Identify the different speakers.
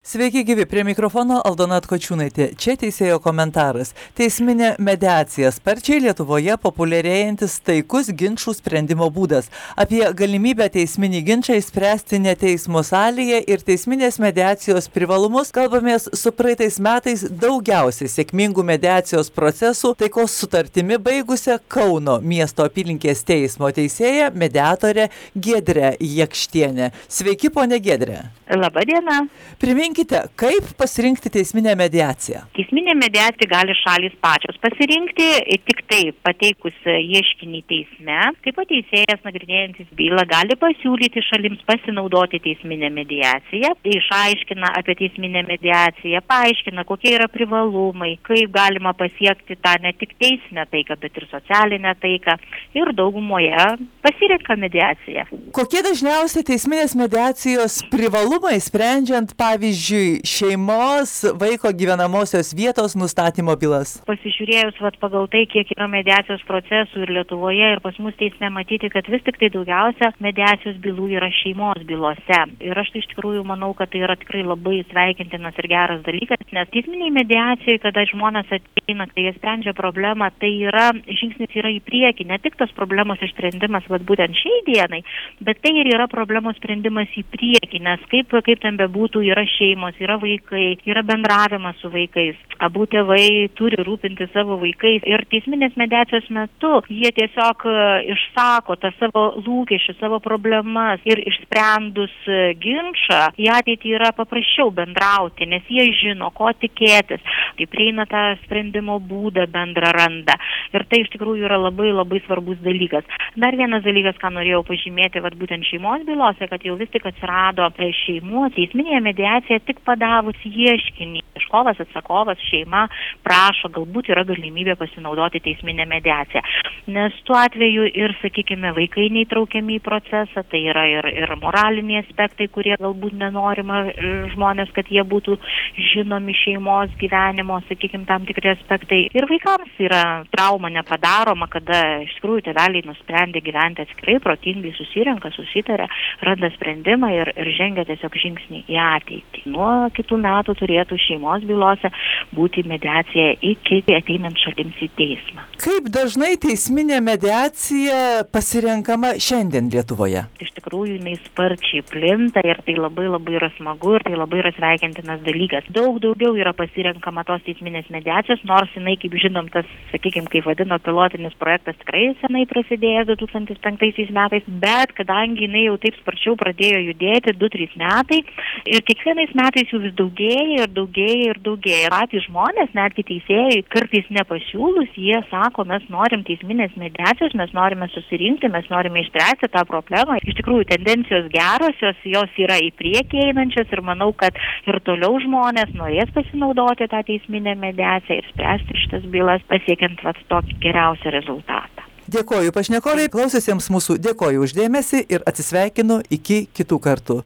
Speaker 1: Sveiki gyvi, prie mikrofono Aldona Atkočiūnaitė. Čia teisėjo komentaras. Teisminė mediacija sparčiai Lietuvoje populiarėjantis taikus ginčų sprendimo būdas. Apie galimybę teisminį ginčą išspręsti ne teismo salėje ir teisminės mediacijos privalumus kalbamės su praeitais metais daugiausiai sėkmingų mediacijos procesų taikos sutartimi baigusią Kauno miesto apylinkės teismo teisėją mediatorę Giedrę Jakštienę. Sveiki, ponė Giedrė.
Speaker 2: Labą dieną.
Speaker 1: Priminkite, kaip pasirinkti teisminę mediaciją?
Speaker 2: Teisminę mediaciją gali šalys pačios pasirinkti, tik tai pateikus ieškinį teisme. Taip pat teisėjas nagrinėjantis bylą gali pasiūlyti šalims pasinaudoti teisminę mediaciją. Tai išaiškina apie teisminę mediaciją, paaiškina, kokie yra privalumai, kaip galima pasiekti tą ne tik teisinę taiką, bet ir socialinę taiką. Ir daugumoje pasirenka mediaciją.
Speaker 1: Kokie dažniausiai teisminės mediacijos privalumai sprendžiant, pavyzdžiui, šeimos, vaiko gyvenamosios vietos nustatymo bylas?
Speaker 2: Pasižiūrėjus pagal tai, kiek yra mediacijos procesų ir Lietuvoje, ir pas mus teisme matyti, kad vis tik tai daugiausia mediacijos bylų yra šeimos bylose. Ir aš tai iš tikrųjų manau, kad tai yra tikrai labai sveikintinas ir geras dalykas, nes teisminiai mediacijai, kada žmonės ateina, kai jie sprendžia problemą, tai yra žingsnis yra į priekį, ne tik tos problemos išsprendimas, būtent šiai dienai, bet tai ir yra problemos sprendimas į priekį, nes kaip ten bebūtų, yra šeimos, yra vaikai, yra bendravimas su vaikais. Abu tėvai turi rūpinti savo vaikais ir teisminės mediacijos metu jie tiesiog išsako tą savo lūkesčius, savo problemas ir išsprendus ginčą, į ateitį yra paprasčiau bendrauti, nes jie žino, ko tikėtis, tai prieina tą sprendimo būdą bendrą randa. Ir tai iš tikrųjų yra labai labai svarbus dalykas. Dar vienas dalykas, ką norėjau pažymėti, būtent šeimos bylose, kad jau vis tik atsirado šeimų teisminėje mediacija tik padavus ieškinį. Ieškovas, atsakovas, šeima prašo, galbūt yra galimybė pasinaudoti teisminę mediaciją. Nes tuo atveju ir, sakykime, vaikai neįtraukiami į procesą, tai yra ir moraliniai aspektai, kurie galbūt nenorima žmonės, kad jie būtų žinomi šeimos gyvenimo, sakykime, tam tikri aspektai. Ir vaikams yra trauma nepadaroma, kada iš tikrųjų tėveliai nusprendė gyventi atskirai, protingai susirenka, susitaria, randa sprendimą ir žengia tiesiog žingsnį į ateitį. Nuo kitų metų turėtų šeimos bylose būti mediacija iki ateinant šalims į teismą.
Speaker 1: Kaip dažnai teisminė mediacija pasirenkama šiandien Lietuvoje?
Speaker 2: Iš tikrųjų, jinai sparčiai plinta ir tai labai labai yra smagu ir tai labai yra sveikintinas dalykas. Daug daugiau yra pasirenkama tos teisminės mediacijos, nors jinai, kaip žinom, tas, sakykime, kaip vadino pilotinis projektas, tikrai senai prasidėjęs 2005 metais, bet kadangi jinai jau taip sparčiau pradėjo judėti 2-3 metai ir kiekvienais metais jų vis daugėja ir daugėja ir daugėja. Patys žmonės, netgi teisėjai, kartais nepasiūlus, jie sako, mes norim teisminės mediacijos, mes norime susirinkti, mes norime išspręsti tą problemą. Iš tikrųjų, tendencijos geros, jos yra į priekį einančios ir manau, kad ir toliau žmonės norės pasinaudoti tą teisminę mediaciją ir spręsti šitas bylas, pasiekiant tokį geriausią rezultatą.
Speaker 1: Dėkoju pašnekovai, klausiusiems mūsų dėkoju už dėmesį ir atsisveikinu iki kitų kartų.